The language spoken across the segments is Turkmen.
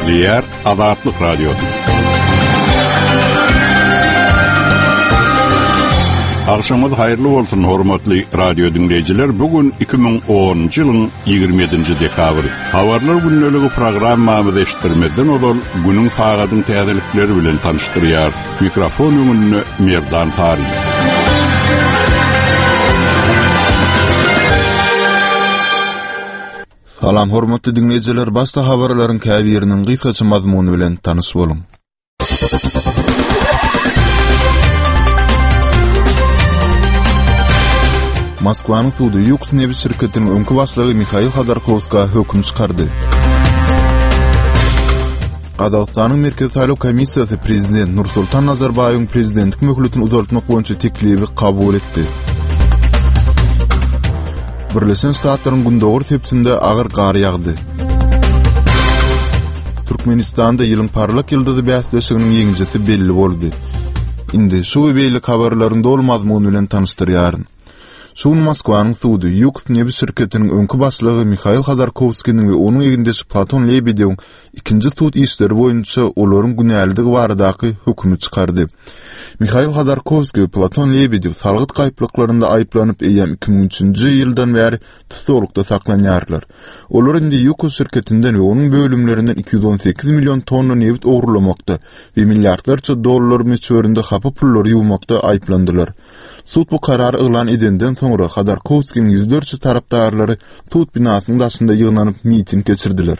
Dinleyiler, Azatlyk Radio. Akşamız hayırlı olsun hormatly radio dinleyijiler. Bugün 2010-njy ýylyň 27-nji dekabry. Habarlar günneligi programmamyzy eşitdirmeden olal günüň sagatyň täzelikleri bilen tanıştyrýar. Mikrofon öňünde Merdan Tariň. Salam hormatly dinleyijiler, başda habarlaryň käbiriniň gysgaça mazmuny bilen tanış bolun. Moskvanyň sudy Yux Nebi şirketiniň öňkü başlygy Mikhail Khodorkovskiga höküm çykardy. Qazaqstanyň Merkezi Saýlaw Komissiýasy prezident Nursultan Nazarbaýewiň prezidentlik möhletini uzaltmak boýunça teklibi kabul etdi. Birleşen Ştatlaryň gündogor sepsinde agyr gar ýagdy. Türkmenistanda ýylyň parlak ýyldyzy bäsleşiginiň ýeňjisi belli boldy. Indi şu beýle habarlaryň dolmazmuny bilen tanıştyrýaryn. Şun Moskvanyň sudy Yux Nebi şirketiniň öňkü başlygy Mikhail Khodorkovskiň we onuň egindesi Platon Lebedewiň ikinji sud işleri boýunça olaryň günälidigi baradaky hökümi çykardy. Mikhail Khodorkovski we Platon Lebedew salgyt gaýplyklарynda aýplanyp eýem 2003-nji ýyldan bäri tutulukda saklanýarlar. Olar indi Yux şirketinden we onuň bölümlerinden 218 milyon tonna neft ogurlamakda we milliardlarça dollar meçöründe hapa pullary ýuwmakda aýplandylar. Sud bu karary elan edenden soňra Khodorkovskiň 104 tarapdarlary sud binasynyň daşynda ýygnanyp miting geçirdiler.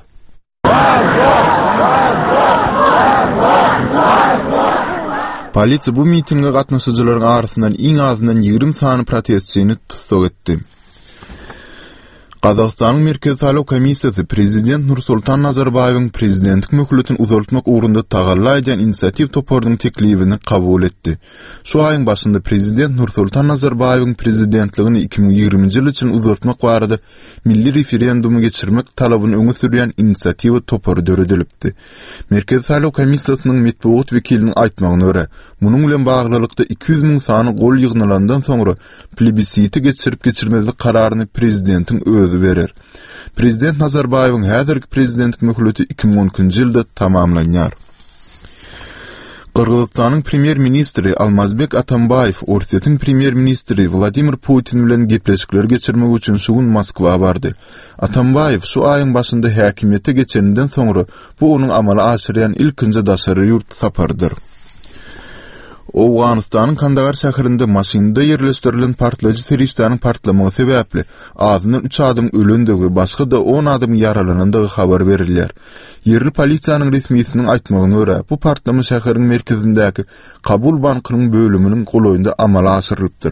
Polisiýa bu mitinge gatnaşyjylaryň arasyndan iň azyndan 20 sany protestçini tutsak etdi. Qazaqstanyň Merkezi Saýlaw Komissiýasy prezident Nursultan Nazarbaýewiň prezidentlik möhletini uzaltmak ugrunda tagalla eden inisiativ toparynyň teklibini kabul etdi. Şu aýyň başynda prezident Nursultan Nazarbaýewiň prezidentligini 2020-nji ýyl üçin uzaltmak barada milli referendumy geçirmek talabyny öňe sürýän inisiativa topary döredilipdi. Merkezi Saýlaw Komissiýasynyň metbuat wekiliniň aýtmagyna görä, munyň bilen baglylykda 200 000 sany gol ýygnalandan soňra plebisiti geçirip geçirmezlik kararyny prezidentiň özü verer. Prezident Nazarbaýewiň häzirki prezidentlik möhleti 2010-njy ýylda tamamlanýar. Qırgızstanyň premier ministri Almazbek Atambayev Orsetiyň premier ministri Vladimir Putin bilen gepleşikler geçirmek üçin şugun Moskwa bardy. Atambayev şu aýyň başynda häkimiýete geçenden soňra bu onuň amala aşyrýan ilkinji daşary ýurt sapardyr. Awganistanyň Kandahar şäherinde maşynda ýerleşdirilen partlaýjy serişleriň partlamagy sebäpli azyndan 3 adam ölende we başga da 10 adam yaralanandygy habar berilýär. Yerli polisiýanyň resmiýetiniň aýtmagyna görä, bu partlama şäheriň merkezindäki Kabul bankynyň bölüminiň goloýunda amala aşyrylypdyr.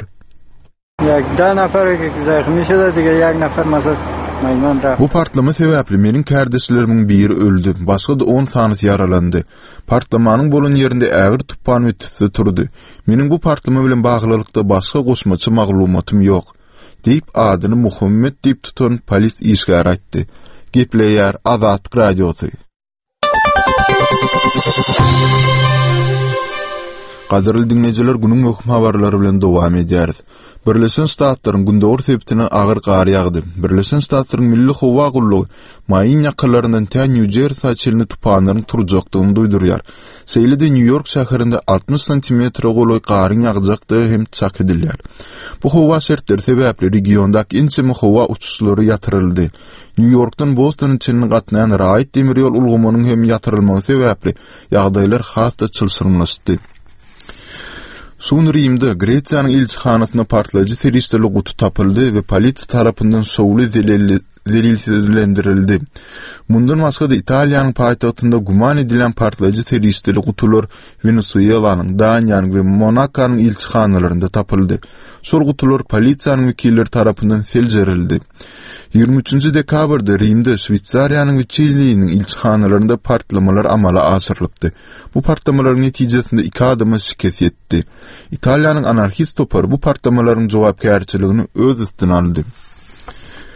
Bu partlama sebäpli meniň kardeşlerimin biri öldü, başga da 10 sany yaralandy. Partlamanyň bolan ýerinde ägir tupan ötüpdi turdy. Meniň bu partlama bilen baglylykda başga goşmaçy maglumatym ýok, diýip adyny Muhammed diýip tutan polis işgär aýtdy. Gepleýär Azatlyk radiosy. Gaderli dinleyijiler, günüň möhüm habarlary bilen dowam edýäris. Birleşen Ştatlaryň gündogor septine agyr gar ýagdy. Birleşen Ştatlaryň Milli Howa Gullugy maýyň ýakylaryndan tä New Jersey çelini tupanlaryň turjakdygyny duýdurýar. Seýlede New York şäherinde 60 cm goloý garyň ýagjaky hem çak edilýär. Bu howa şertleri sebäpli regiondaky inçe howa uçuşlary ýatyryldy. New Yorkdan Boston çelini gatnaýan raýat demir ýol ulgamanyň hem ýatyrylmagy sebäpli ýagdaýlar hasda çylşyrmlaşdy. Şun Rimde Gretsiýanyň elçihanasyna partlaýjy serişleri gutu tapyldy we polisiýa tarapyndan şowly zelilsizlendirildi. Mundan başga da Italiýanyň paýtagtynda guman edilen partlaýjy serişleri gutular Venezuelanyň, Daniýanyň we Monakonyň elçihanalaryna tapyldy. Şol gutular polisiýanyň wekilleri tarapyndan seljerildi. 23 dekabrda Rimde Şwitsariýanyň we Çiliýanyň elçihanalaryna partlamalar amala aşyrylypdy. Bu partlamalar netijesinde 2 adama şikes ýetdi. Italiýanyň anarchist topary bu partlamaların jogapkärçiligini öz üstüne aldy.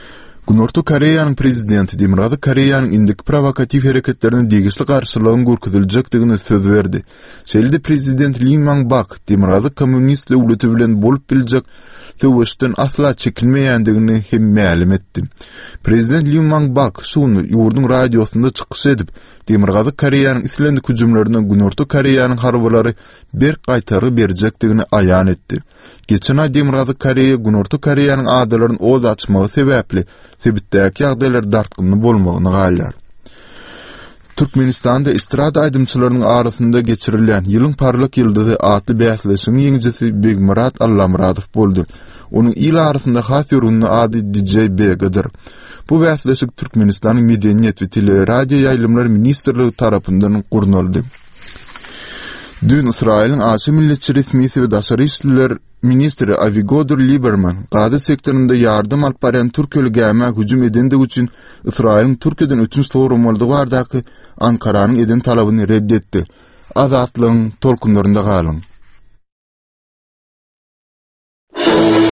Günorta Koreýanyň prezidenti Demirgazy Koreýanyň indiki provokativ hereketlerine digisli garşylygyny görkeziljakdygyny söz berdi. Şeýle prezident Lee Myung-bak Demirgazy kommunist döwleti bilen bolup biljek söwüşden asla çekilmeýändigini hem ma'lum etdi. Prezident Lee Myung-bak şunu ýurdun radiosunda çykyş edip, Demirgazy Koreýanyň islendik hüjümlerine Günorta Koreýanyň harbalary bir gaýtary berjekdigini aýan etdi. Geçen ay Demirgazy Koreýa Günorta Koreýanyň adalaryny oz açmagy sebäpli sebitdäki ýagdaýlar dartgyny bolmagyny gaýlar. Türkmenistanda istrada aýdymçylarynyň arasynda geçirilýän ýylyň parlak ýyldyzy atly bäsleşiň ýeňjisi Begmurat Allamuradow boldy. Onuň ýyl arasynda has ýörünli ady DJ Begadyr. Bu bäsleşik Türkmenistanyň medeniýet we teleradio ýaýlymlary ministrligi tarapyndan gurnaldy. Dün Israýlyň Aşy Milletçi resmisi we daşary işler ministri Avigdor Lieberman gada sektorunda yardım alyp barýan Türkiýeli gäme hüjüm edendigi üçin Israýlyň Türkiýeden ötünç sorulmalydygy bardaky Ankaranyň eden talabyny reddetdi. Azatlygyň tolkunlarynda galyň.